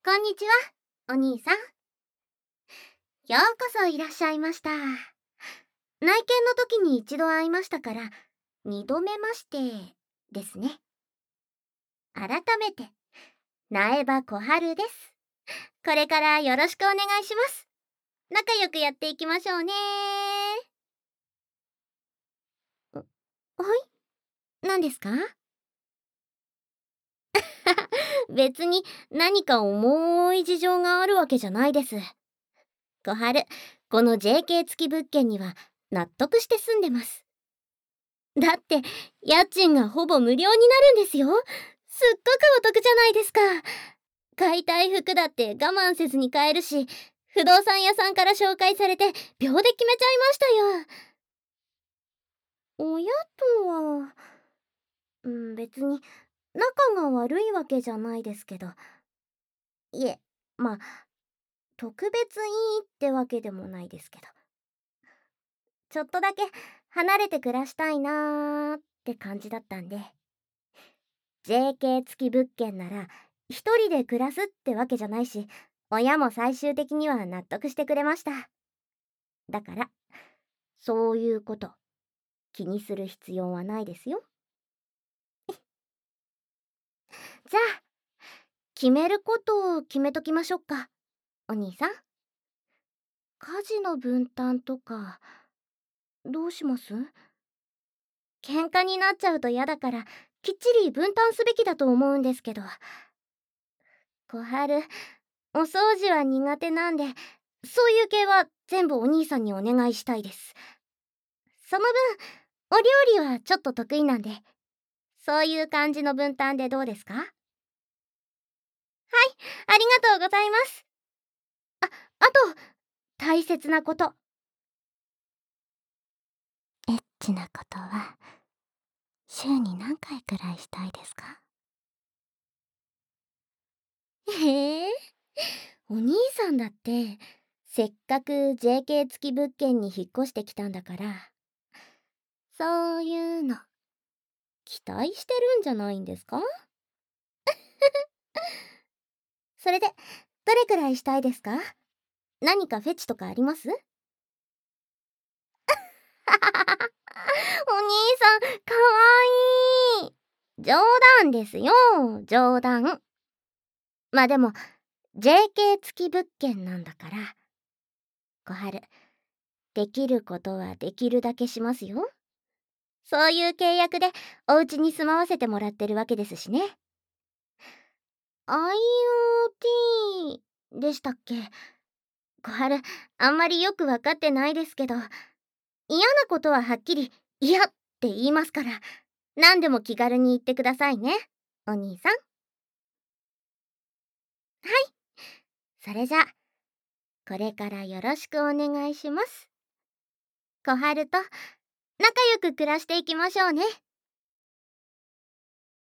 こんにちは、お兄さん。ようこそいらっしゃいました。内見の時に一度会いましたから、二度目ましてですね。改めて、苗場小春です。これからよろしくお願いします。仲良くやっていきましょうね。はい、何ですか？別に何か重い事情があるわけじゃないです。小春、この JK 付き物件には納得して住んでます。だって、家賃がほぼ無料になるんですよ。すっごくお得じゃないですか。買いたい服だって我慢せずに買えるし、不動産屋さんから紹介されて秒で決めちゃいましたよ。親とは、別に仲が悪いわけじゃないですけど。いえ、まあ、特別いいってわけでもないですけど。ちょっとだけ離れて暮らしたいなーって感じだったんで。JK 付き物件なら一人で暮らすってわけじゃないし、親も最終的には納得してくれました。だからそういうこと気にする必要はないですよ。じゃあ決めることを決めときましょうか、お兄さん。家事の分担とかどうします？喧嘩になっちゃうと嫌だからきっちり分担すべきだと思うんですけど。小春、お掃除は苦手なんで、そういう系は全部お兄さんにお願いしたいです。その分、お料理はちょっと得意なんで、そういう感じの分担でどうですか？はい、ありがとうございます。あと、大切なこと。エッチなことは、週に何回くらいしたいですか？へえ、お兄さんだって、せっかく JK 付き物件に引っ越してきたんだから、そういうの期待してるんじゃないんですか？それで、どれくらいしたいですか？何かフェチとかあります？お兄さん、かわいい。冗談ですよ、冗談。まあでも、JK 付き物件なんだから、小春、できることはできるだけしますよ。そういう契約でお家に住まわせてもらってるわけですしね。IoT でしたっけ？小春、あんまりよくわかってないですけど、嫌なことははっきり嫌って言いますから、何でも気軽に言ってくださいね、お兄さん。はい、それじゃ、これからよろしくお願いします。小春と仲良く暮らしていきましょうね。